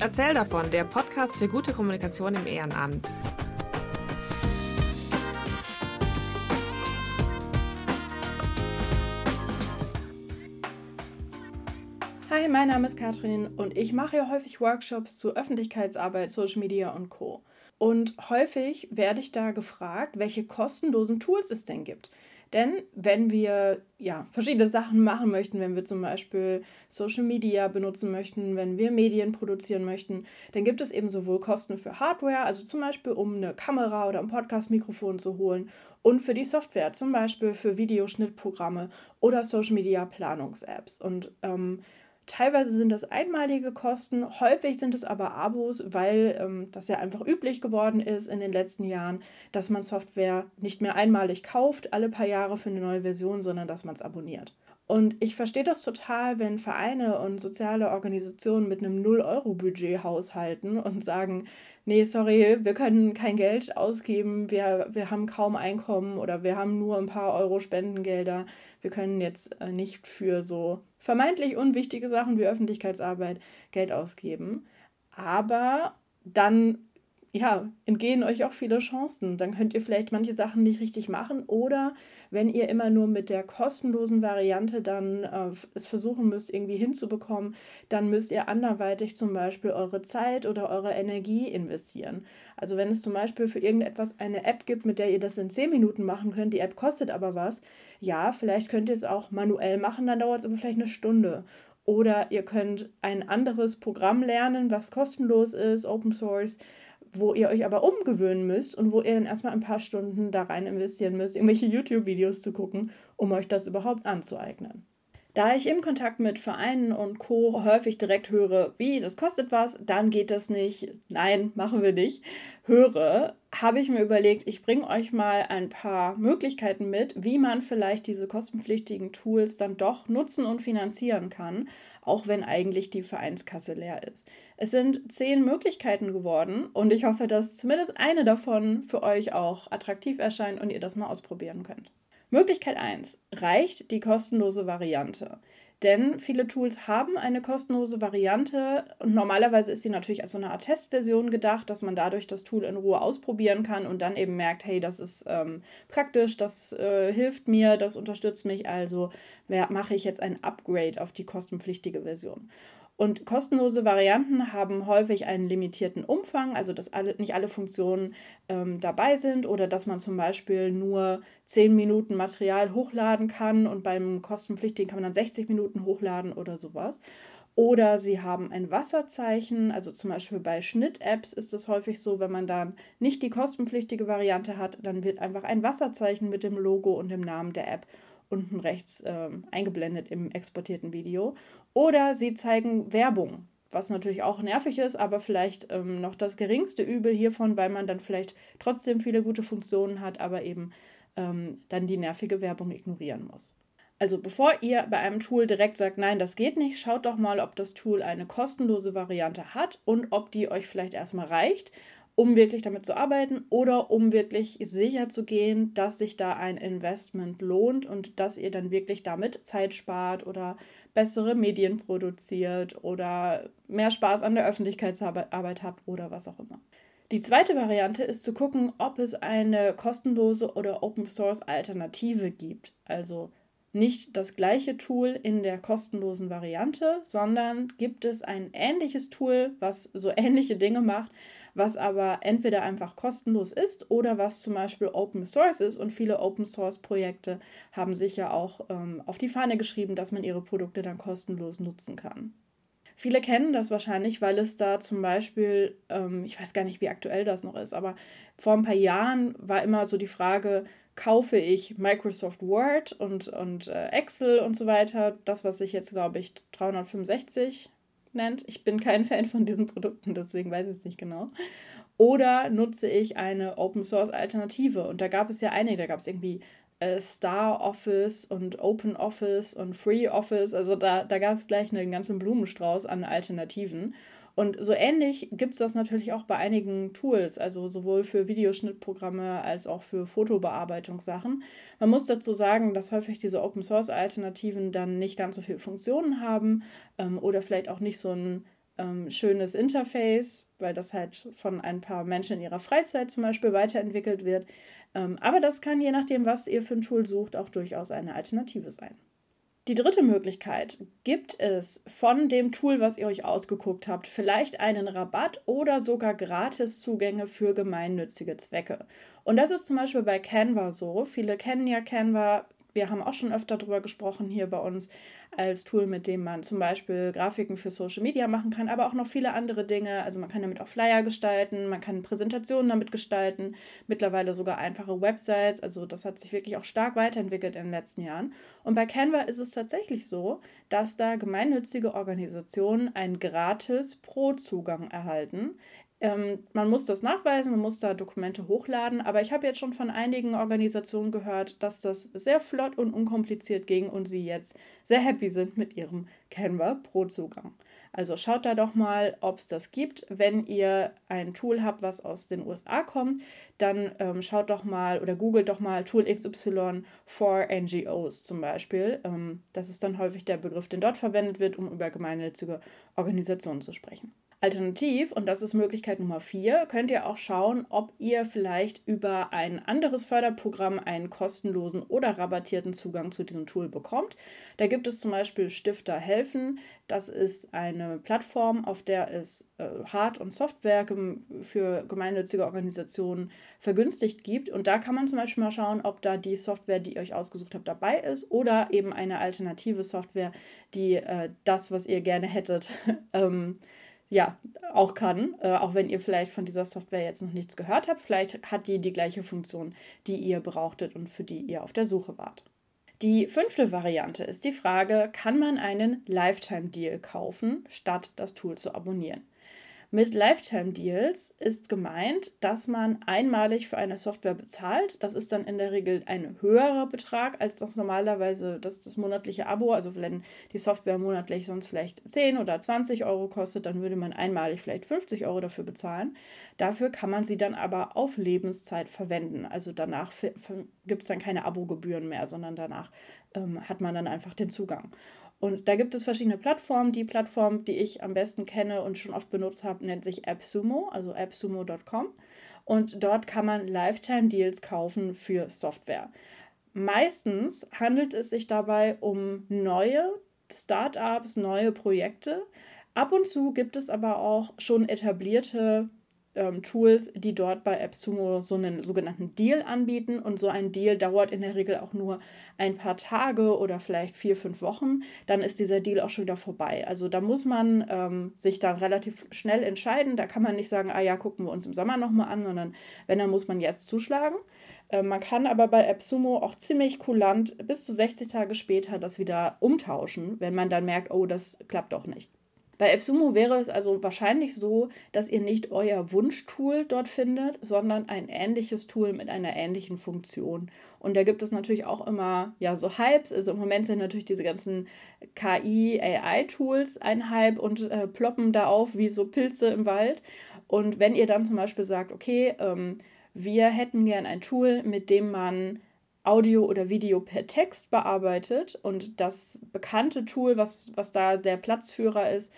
Erzähl davon, der Podcast für gute Kommunikation im Ehrenamt. Hi, mein Name ist Katrin und ich mache ja häufig Workshops zu Öffentlichkeitsarbeit, Social Media und Co. Und häufig werde ich da gefragt, welche kostenlosen Tools es denn gibt. Denn wenn wir verschiedene Sachen machen möchten, wenn wir zum Beispiel Social Media benutzen möchten, wenn wir Medien produzieren möchten, dann gibt es eben sowohl Kosten für Hardware, also zum Beispiel um eine Kamera oder ein Podcast-Mikrofon zu holen, und für die Software, zum Beispiel für Videoschnittprogramme oder Social Media Planungs-Apps. Und teilweise sind das einmalige Kosten, häufig sind es aber Abos, weil das ja einfach üblich geworden ist in den letzten Jahren, dass man Software nicht mehr einmalig kauft, alle paar Jahre für eine neue Version, sondern dass man es abonniert. Und ich verstehe das total, wenn Vereine und soziale Organisationen mit einem 0-Euro-Budget haushalten und sagen, nee, sorry, wir können kein Geld ausgeben, wir haben kaum Einkommen oder wir haben nur ein paar Euro Spendengelder. Wir können jetzt nicht für so vermeintlich unwichtige Sachen wie Öffentlichkeitsarbeit Geld ausgeben. Aber dann entgehen euch auch viele Chancen. Dann könnt ihr vielleicht manche Sachen nicht richtig machen, oder wenn ihr immer nur mit der kostenlosen Variante dann es versuchen müsst, irgendwie hinzubekommen, dann müsst ihr anderweitig zum Beispiel eure Zeit oder eure Energie investieren. Also wenn es zum Beispiel für irgendetwas eine App gibt, mit der ihr das in 10 Minuten machen könnt, die App kostet aber was, ja, vielleicht könnt ihr es auch manuell machen, dann dauert es aber vielleicht eine Stunde. Oder ihr könnt ein anderes Programm lernen, was kostenlos ist, Open Source, wo ihr euch aber umgewöhnen müsst und wo ihr dann erstmal ein paar Stunden da rein investieren müsst, irgendwelche YouTube-Videos zu gucken, um euch das überhaupt anzueignen. Da ich im Kontakt mit Vereinen und Co. häufig direkt höre, wie, das kostet was, dann geht das nicht, nein, machen wir nicht, habe ich mir überlegt, ich bringe euch mal ein paar Möglichkeiten mit, wie man vielleicht diese kostenpflichtigen Tools dann doch nutzen und finanzieren kann, auch wenn eigentlich die Vereinskasse leer ist. Es sind 10 Möglichkeiten geworden und ich hoffe, dass zumindest eine davon für euch auch attraktiv erscheint und ihr das mal ausprobieren könnt. Möglichkeit 1. Reicht die kostenlose Variante? Denn viele Tools haben eine kostenlose Variante und normalerweise ist sie natürlich als so eine Art Testversion gedacht, dass man dadurch das Tool in Ruhe ausprobieren kann und dann eben merkt, hey, das ist praktisch, das hilft mir, das unterstützt mich, also mache ich jetzt ein Upgrade auf die kostenpflichtige Version. Und kostenlose Varianten haben häufig einen limitierten Umfang, also dass nicht alle Funktionen dabei sind oder dass man zum Beispiel nur 10 Minuten Material hochladen kann und beim kostenpflichtigen kann man dann 60 Minuten hochladen oder sowas. Oder sie haben ein Wasserzeichen, also zum Beispiel bei Schnitt-Apps ist es häufig so, wenn man dann nicht die kostenpflichtige Variante hat, dann wird einfach ein Wasserzeichen mit dem Logo und dem Namen der App unten rechts eingeblendet im exportierten Video. Oder sie zeigen Werbung, was natürlich auch nervig ist, aber vielleicht noch das geringste Übel hiervon, weil man dann vielleicht trotzdem viele gute Funktionen hat, aber eben dann die nervige Werbung ignorieren muss. Also bevor ihr bei einem Tool direkt sagt, nein, das geht nicht, schaut doch mal, ob das Tool eine kostenlose Variante hat und ob die euch vielleicht erstmal reicht, um wirklich damit zu arbeiten oder um wirklich sicher zu gehen, dass sich da ein Investment lohnt und dass ihr dann wirklich damit Zeit spart oder bessere Medien produziert oder mehr Spaß an der Öffentlichkeitsarbeit habt oder was auch immer. Die zweite Variante ist zu gucken, ob es eine kostenlose oder Open-Source-Alternative gibt. Also nicht das gleiche Tool in der kostenlosen Variante, sondern gibt es ein ähnliches Tool, was so ähnliche Dinge macht, was aber entweder einfach kostenlos ist oder was zum Beispiel Open Source ist. Und viele Open Source Projekte haben sich ja auch auf die Fahne geschrieben, dass man ihre Produkte dann kostenlos nutzen kann. Viele kennen das wahrscheinlich, weil es da zum Beispiel, ich weiß gar nicht, wie aktuell das noch ist, aber vor ein paar Jahren war immer so die Frage, kaufe ich Microsoft Word und Excel und so weiter, das, was sich jetzt, glaube ich, 365 nennt. Ich bin kein Fan von diesen Produkten, deswegen weiß ich es nicht genau. Oder nutze ich eine Open-Source-Alternative? Und da gab es ja einige, da gab es irgendwie Star Office und Open Office und Free Office, also da gab es gleich einen ganzen Blumenstrauß an Alternativen. Und so ähnlich gibt es das natürlich auch bei einigen Tools, also sowohl für Videoschnittprogramme als auch für Fotobearbeitungssachen. Man muss dazu sagen, dass häufig diese Open-Source-Alternativen dann nicht ganz so viele Funktionen haben oder vielleicht auch nicht so ein schönes Interface, weil das halt von ein paar Menschen in ihrer Freizeit zum Beispiel weiterentwickelt wird. Aber das kann, je nachdem, was ihr für ein Tool sucht, auch durchaus eine Alternative sein. Die dritte Möglichkeit: Gibt es von dem Tool, was ihr euch ausgeguckt habt, vielleicht einen Rabatt oder sogar Gratiszugänge für gemeinnützige Zwecke? Und das ist zum Beispiel bei Canva so. Viele kennen ja Canva. Wir haben auch schon öfter darüber gesprochen hier bei uns als Tool, mit dem man zum Beispiel Grafiken für Social Media machen kann, aber auch noch viele andere Dinge. Also man kann damit auch Flyer gestalten, man kann Präsentationen damit gestalten, mittlerweile sogar einfache Websites. Also das hat sich wirklich auch stark weiterentwickelt in den letzten Jahren. Und bei Canva ist es tatsächlich so, dass da gemeinnützige Organisationen einen gratis Pro-Zugang erhalten. Man muss das nachweisen, man muss da Dokumente hochladen, aber ich habe jetzt schon von einigen Organisationen gehört, dass das sehr flott und unkompliziert ging und sie jetzt sehr happy sind mit ihrem Canva Pro-Zugang. Also schaut da doch mal, ob es das gibt. Wenn ihr ein Tool habt, was aus den USA kommt, dann schaut doch mal oder googelt doch mal Tool XY for NGOs zum Beispiel. Das ist dann häufig der Begriff, den dort verwendet wird, um über gemeinnützige Organisationen zu sprechen. Alternativ, und das ist Möglichkeit Nummer 4, könnt ihr auch schauen, ob ihr vielleicht über ein anderes Förderprogramm einen kostenlosen oder rabattierten Zugang zu diesem Tool bekommt. Da gibt es zum Beispiel Stifter helfen. Das ist eine Plattform, auf der es Hard- und Software für gemeinnützige Organisationen vergünstigt gibt. Und da kann man zum Beispiel mal schauen, ob da die Software, die ihr euch ausgesucht habt, dabei ist oder eben eine alternative Software, die das, was ihr gerne hättet, auch kann, auch wenn ihr vielleicht von dieser Software jetzt noch nichts gehört habt. Vielleicht hat die gleiche Funktion, die ihr brauchtet und für die ihr auf der Suche wart. Die 5. Variante ist die Frage: Kann man einen Lifetime-Deal kaufen, statt das Tool zu abonnieren? Mit Lifetime-Deals ist gemeint, dass man einmalig für eine Software bezahlt. Das ist dann in der Regel ein höherer Betrag als das normalerweise das monatliche Abo. Also wenn die Software monatlich sonst vielleicht 10 oder 20 Euro kostet, dann würde man einmalig vielleicht 50 Euro dafür bezahlen. Dafür kann man sie dann aber auf Lebenszeit verwenden. Also danach gibt es dann keine Abogebühren mehr, sondern danach hat man dann einfach den Zugang. Und da gibt es verschiedene Plattformen. Die Plattform, die ich am besten kenne und schon oft benutzt habe, nennt sich AppSumo, also appsumo.com. Und dort kann man Lifetime-Deals kaufen für Software. Meistens handelt es sich dabei um neue Startups, neue Projekte. Ab und zu gibt es aber auch schon etablierte Tools, die dort bei AppSumo so einen sogenannten Deal anbieten. Und so ein Deal dauert in der Regel auch nur ein paar Tage oder vielleicht 4-5 Wochen. Dann ist dieser Deal auch schon wieder vorbei. Also da muss man sich dann relativ schnell entscheiden. Da kann man nicht sagen, ja, gucken wir uns im Sommer nochmal an, sondern wenn, dann muss man jetzt zuschlagen. Man kann aber bei AppSumo auch ziemlich kulant bis zu 60 Tage später das wieder umtauschen, wenn man dann merkt, oh, das klappt doch nicht. Bei AppSumo wäre es also wahrscheinlich so, dass ihr nicht euer Wunschtool dort findet, sondern ein ähnliches Tool mit einer ähnlichen Funktion. Und da gibt es natürlich auch immer so Hypes. Also im Moment sind natürlich diese ganzen KI-AI-Tools ein Hype und ploppen da auf wie so Pilze im Wald. Und wenn ihr dann zum Beispiel sagt, okay, wir hätten gern ein Tool, mit dem man Audio oder Video per Text bearbeitet, und das bekannte Tool, was da der Platzführer ist,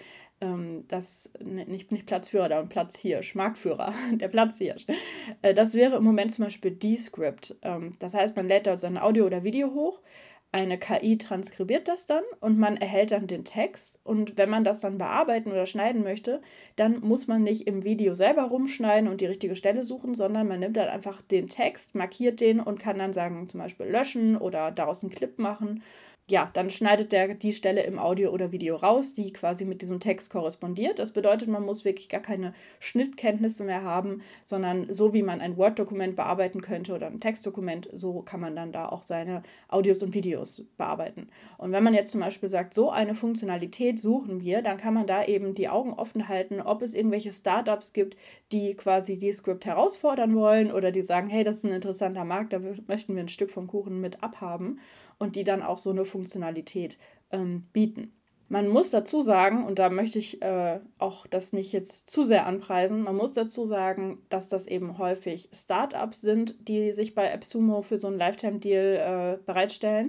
nicht Platzführer, da ein Platzhirsch, Marktführer, der Platzhirsch, das wäre im Moment zum Beispiel Descript. Das heißt, man lädt dort sein Audio oder Video hoch, eine KI transkribiert das dann und man erhält dann den Text. Und wenn man das dann bearbeiten oder schneiden möchte, dann muss man nicht im Video selber rumschneiden und die richtige Stelle suchen, sondern man nimmt dann einfach den Text, markiert den und kann dann sagen, zum Beispiel löschen oder daraus einen Clip machen. Ja, dann schneidet der die Stelle im Audio oder Video raus, die quasi mit diesem Text korrespondiert. Das bedeutet, man muss wirklich gar keine Schnittkenntnisse mehr haben, sondern so wie man ein Word-Dokument bearbeiten könnte oder ein Textdokument, so kann man dann da auch seine Audios und Videos bearbeiten. Und wenn man jetzt zum Beispiel sagt, so eine Funktionalität suchen wir, dann kann man da eben die Augen offen halten, ob es irgendwelche Startups gibt, die quasi Descript herausfordern wollen oder die sagen, hey, das ist ein interessanter Markt, da möchten wir ein Stück vom Kuchen mit abhaben, und die dann auch so eine Funktionalität bieten. Man muss dazu sagen, und da möchte ich auch das nicht jetzt zu sehr anpreisen, man muss dazu sagen, dass das eben häufig Startups sind, die sich bei AppSumo für so einen Lifetime-Deal bereitstellen.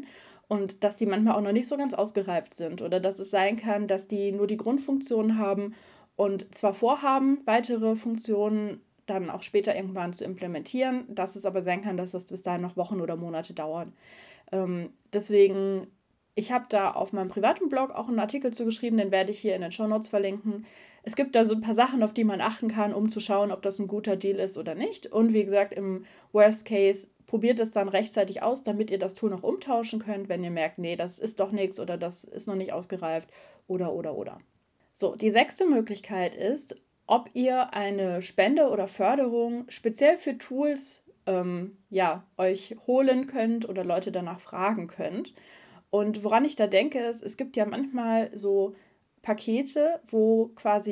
und dass die manchmal auch noch nicht so ganz ausgereift sind oder dass es sein kann, dass die nur die Grundfunktionen haben und zwar vorhaben, weitere Funktionen dann auch später irgendwann zu implementieren, dass es aber sein kann, dass das bis dahin noch Wochen oder Monate dauert. Deswegen, ich habe da auf meinem privaten Blog auch einen Artikel zu geschrieben, den werde ich hier in den Shownotes verlinken. Es gibt da so ein paar Sachen, auf die man achten kann, um zu schauen, ob das ein guter Deal ist oder nicht. Und wie gesagt, im Worst Case probiert es dann rechtzeitig aus, damit ihr das Tool noch umtauschen könnt, wenn ihr merkt, nee, das ist doch nichts oder das ist noch nicht ausgereift oder. So, die 6. Möglichkeit ist, ob ihr eine Spende oder Förderung speziell für Tools euch holen könnt oder Leute danach fragen könnt. Und woran ich da denke, ist, es gibt ja manchmal so Pakete, wo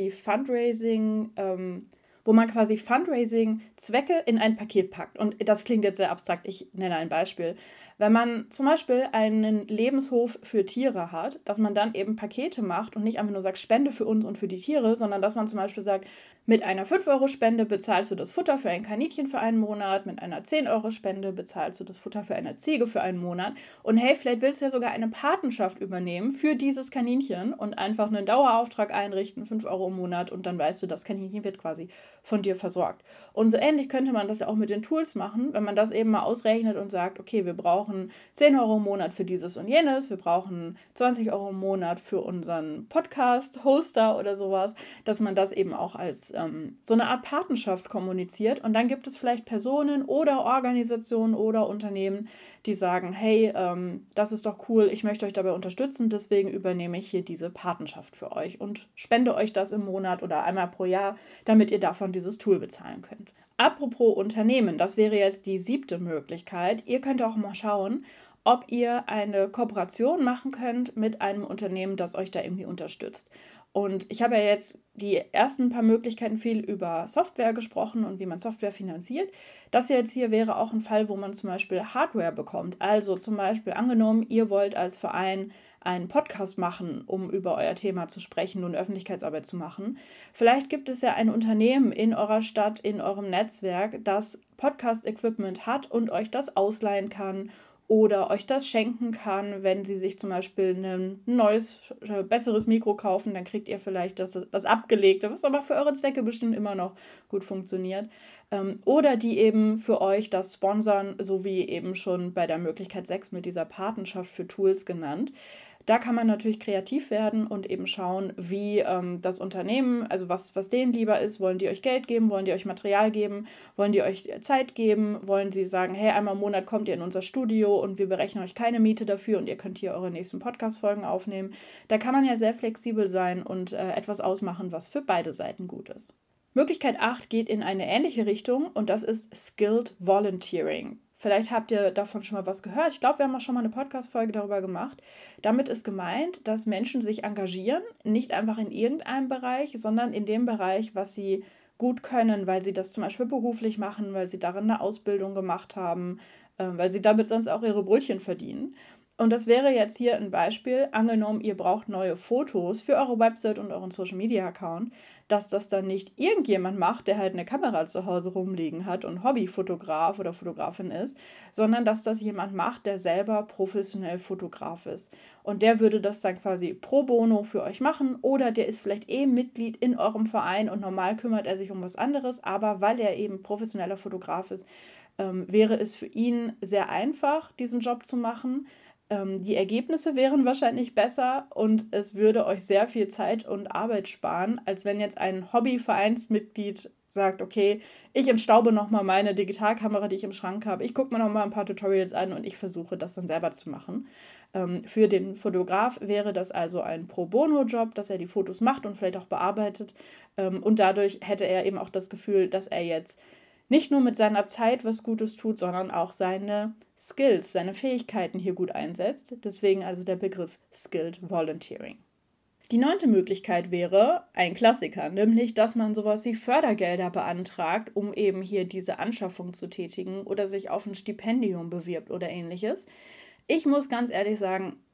man quasi Fundraising-Zwecke in ein Paket packt. Und das klingt jetzt sehr abstrakt, ich nenne ein Beispiel. Wenn man zum Beispiel einen Lebenshof für Tiere hat, dass man dann eben Pakete macht und nicht einfach nur sagt, Spende für uns und für die Tiere, sondern dass man zum Beispiel sagt, mit einer 5-Euro-Spende bezahlst du das Futter für ein Kaninchen für einen Monat, mit einer 10-Euro-Spende bezahlst du das Futter für eine Ziege für einen Monat und hey, vielleicht willst du ja sogar eine Patenschaft übernehmen für dieses Kaninchen und einfach einen Dauerauftrag einrichten, 5 Euro im Monat und dann weißt du, das Kaninchen wird quasi von dir versorgt. Und so ähnlich könnte man das ja auch mit den Tools machen, wenn man das eben mal ausrechnet und sagt, okay, wir brauchen 10 Euro im Monat für dieses und jenes, wir brauchen 20 Euro im Monat für unseren Podcast-Hoster oder sowas, dass man das eben auch als so eine Art Patenschaft kommuniziert und dann gibt es vielleicht Personen oder Organisationen oder Unternehmen, die sagen, hey, das ist doch cool, ich möchte euch dabei unterstützen, deswegen übernehme ich hier diese Patenschaft für euch und spende euch das im Monat oder einmal pro Jahr, damit ihr davon dieses Tool bezahlen könnt. Apropos Unternehmen, das wäre jetzt die 7. Möglichkeit. Ihr könnt auch mal schauen, ob ihr eine Kooperation machen könnt mit einem Unternehmen, das euch da irgendwie unterstützt. Und ich habe ja jetzt die ersten paar Möglichkeiten viel über Software gesprochen und wie man Software finanziert. Das jetzt hier wäre auch ein Fall, wo man zum Beispiel Hardware bekommt. Also zum Beispiel angenommen, ihr wollt als Verein einen Podcast machen, um über euer Thema zu sprechen und Öffentlichkeitsarbeit zu machen. Vielleicht gibt es ja ein Unternehmen in eurer Stadt, in eurem Netzwerk, das Podcast-Equipment hat und euch das ausleihen kann oder euch das schenken kann, wenn sie sich zum Beispiel ein neues, besseres Mikro kaufen, dann kriegt ihr vielleicht das Abgelegte, was aber für eure Zwecke bestimmt immer noch gut funktioniert. Oder die eben für euch das sponsern, so wie eben schon bei der Möglichkeit 6 mit dieser Patenschaft für Tools genannt. Da kann man natürlich kreativ werden und eben schauen, wie das Unternehmen, also was denen lieber ist. Wollen die euch Geld geben? Wollen die euch Material geben? Wollen die euch Zeit geben? Wollen sie sagen, hey, einmal im Monat kommt ihr in unser Studio und wir berechnen euch keine Miete dafür und ihr könnt hier eure nächsten Podcast-Folgen aufnehmen. Da kann man ja sehr flexibel sein und etwas ausmachen, was für beide Seiten gut ist. Möglichkeit 8 geht in eine ähnliche Richtung und das ist Skilled Volunteering. Vielleicht habt ihr davon schon mal was gehört. Ich glaube, wir haben auch schon mal eine Podcast-Folge darüber gemacht. Damit ist gemeint, dass Menschen sich engagieren, nicht einfach in irgendeinem Bereich, sondern in dem Bereich, was sie gut können, weil sie das zum Beispiel beruflich machen, weil sie darin eine Ausbildung gemacht haben, weil sie damit sonst auch ihre Brötchen verdienen. Und das wäre jetzt hier ein Beispiel, angenommen, ihr braucht neue Fotos für eure Website und euren Social-Media-Account, dass das dann nicht irgendjemand macht, der halt eine Kamera zu Hause rumliegen hat und Hobbyfotograf oder Fotografin ist, sondern dass das jemand macht, der selber professionell Fotograf ist. Und der würde das dann quasi pro bono für euch machen oder der ist vielleicht Mitglied in eurem Verein und normal kümmert er sich um was anderes, aber weil er eben professioneller Fotograf ist, wäre es für ihn sehr einfach, diesen Job zu machen. Die Ergebnisse wären wahrscheinlich besser und es würde euch sehr viel Zeit und Arbeit sparen, als wenn jetzt ein Hobbyvereinsmitglied sagt, okay, ich entstaube nochmal meine Digitalkamera, die ich im Schrank habe, ich gucke mir nochmal ein paar Tutorials an und ich versuche das dann selber zu machen. Für den Fotograf wäre das also ein Pro-Bono-Job, dass er die Fotos macht und vielleicht auch bearbeitet und dadurch hätte er eben auch das Gefühl, dass er jetzt nicht nur mit seiner Zeit was Gutes tut, sondern auch seine Skills, seine Fähigkeiten hier gut einsetzt. Deswegen also der Begriff Skilled Volunteering. Die 9. Möglichkeit wäre ein Klassiker, nämlich, dass man sowas wie Fördergelder beantragt, um eben hier diese Anschaffung zu tätigen oder sich auf ein Stipendium bewirbt oder ähnliches. Ich muss ganz ehrlich sagen,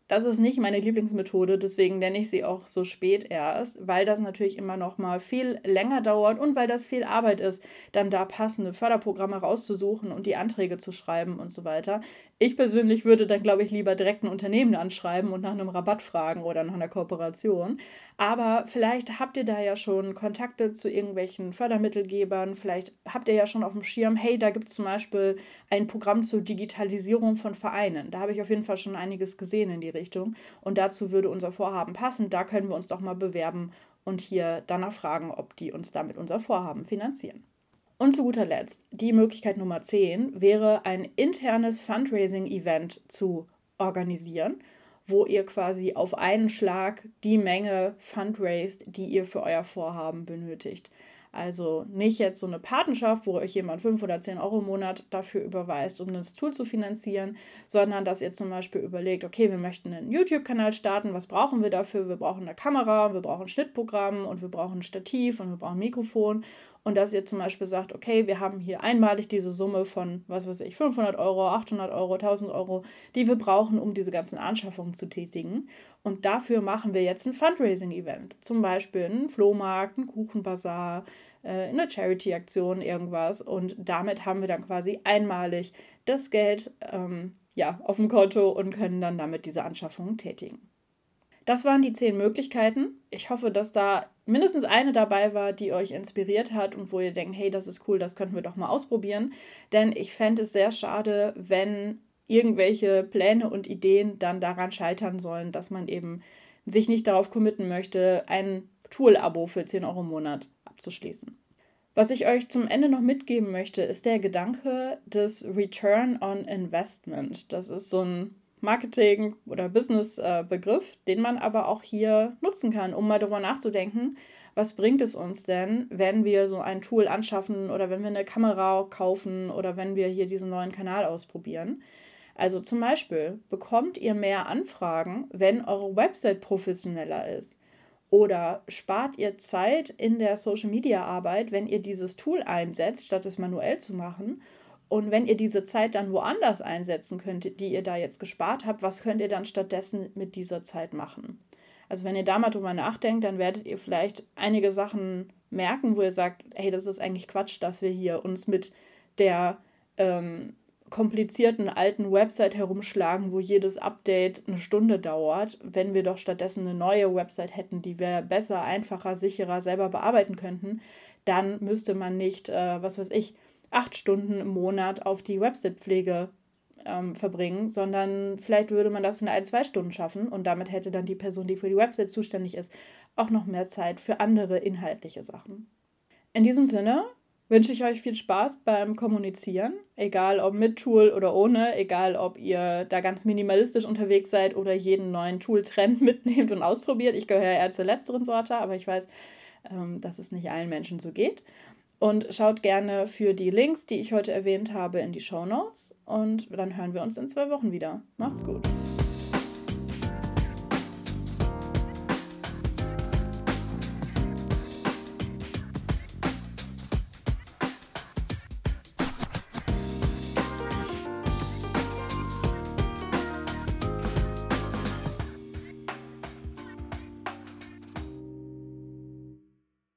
Das ist nicht meine Lieblingsmethode, deswegen nenne ich sie auch so spät erst, weil das natürlich immer noch mal viel länger dauert und weil das viel Arbeit ist, dann da passende Förderprogramme rauszusuchen und die Anträge zu schreiben und so weiter. Ich persönlich würde dann, glaube ich, lieber direkt ein Unternehmen anschreiben und nach einem Rabatt fragen oder nach einer Kooperation. Aber vielleicht habt ihr da ja schon Kontakte zu irgendwelchen Fördermittelgebern, vielleicht habt ihr ja schon auf dem Schirm, hey, da gibt es zum Beispiel ein Programm zur Digitalisierung von Vereinen. Da habe ich auf jeden Fall schon einiges gesehen in die Richtung und dazu würde unser Vorhaben passen. Da können wir uns doch mal bewerben und hier danach fragen, ob die uns damit unser Vorhaben finanzieren. Und zu guter Letzt, die Möglichkeit Nummer 10 wäre, ein internes Fundraising-Event zu organisieren, wo ihr quasi auf einen Schlag die Menge fundraised, die ihr für euer Vorhaben benötigt. Also nicht jetzt so eine Patenschaft, wo euch jemand 5 oder 10 Euro im Monat dafür überweist, um das Tool zu finanzieren, sondern dass ihr zum Beispiel überlegt, okay, wir möchten einen YouTube-Kanal starten, was brauchen wir dafür? Wir brauchen eine Kamera, wir brauchen ein Schnittprogramm und wir brauchen ein Stativ und wir brauchen ein Mikrofon. Und dass ihr zum Beispiel sagt, okay, wir haben hier einmalig diese Summe von, 500 Euro, 800 Euro, 1000 Euro, die wir brauchen, um diese ganzen Anschaffungen zu tätigen. Und dafür machen wir jetzt ein Fundraising-Event. Zum Beispiel einen Flohmarkt, einen Kuchenbazar, eine Charity-Aktion, irgendwas. Und damit haben wir dann quasi einmalig das Geld auf dem Konto und können dann damit diese Anschaffungen tätigen. Das waren die 10 Möglichkeiten. Ich hoffe, dass da mindestens eine dabei war, die euch inspiriert hat und wo ihr denkt, hey, das ist cool, das könnten wir doch mal ausprobieren. Denn ich fände es sehr schade, wenn irgendwelche Pläne und Ideen dann daran scheitern sollen, dass man eben sich nicht darauf committen möchte, ein Tool-Abo für 10 Euro im Monat abzuschließen. Was ich euch zum Ende noch mitgeben möchte, ist der Gedanke des Return on Investment. Das ist so ein Marketing- oder Business-Begriff, den man aber auch hier nutzen kann, um mal darüber nachzudenken, was bringt es uns denn, wenn wir so ein Tool anschaffen oder wenn wir eine Kamera kaufen oder wenn wir hier diesen neuen Kanal ausprobieren. Also zum Beispiel, bekommt ihr mehr Anfragen, wenn eure Website professioneller ist? Oder spart ihr Zeit in der Social-Media-Arbeit, wenn ihr dieses Tool einsetzt, statt es manuell zu machen? Und wenn ihr diese Zeit dann woanders einsetzen könnt, die ihr da jetzt gespart habt, was könnt ihr dann stattdessen mit dieser Zeit machen? Also wenn ihr da mal drüber nachdenkt, dann werdet ihr vielleicht einige Sachen merken, wo ihr sagt, hey, das ist eigentlich Quatsch, dass wir hier uns mit der komplizierten alten Website herumschlagen, wo jedes Update eine Stunde dauert, wenn wir doch stattdessen eine neue Website hätten, die wir besser, einfacher, sicherer selber bearbeiten könnten, dann müsste man nicht, 8 Stunden im Monat auf die Website-Pflege verbringen, sondern vielleicht würde man das in 1-2 Stunden schaffen und damit hätte dann die Person, die für die Website zuständig ist, auch noch mehr Zeit für andere inhaltliche Sachen. In diesem Sinne wünsche ich euch viel Spaß beim Kommunizieren, egal ob mit Tool oder ohne, egal ob ihr da ganz minimalistisch unterwegs seid oder jeden neuen Tool-Trend mitnehmt und ausprobiert. Ich gehöre eher zur letzteren Sorte, aber ich weiß, dass es nicht allen Menschen so geht. Und schaut gerne für die Links, die ich heute erwähnt habe, in die Shownotes und dann hören wir uns in 2 Wochen wieder. Macht's gut!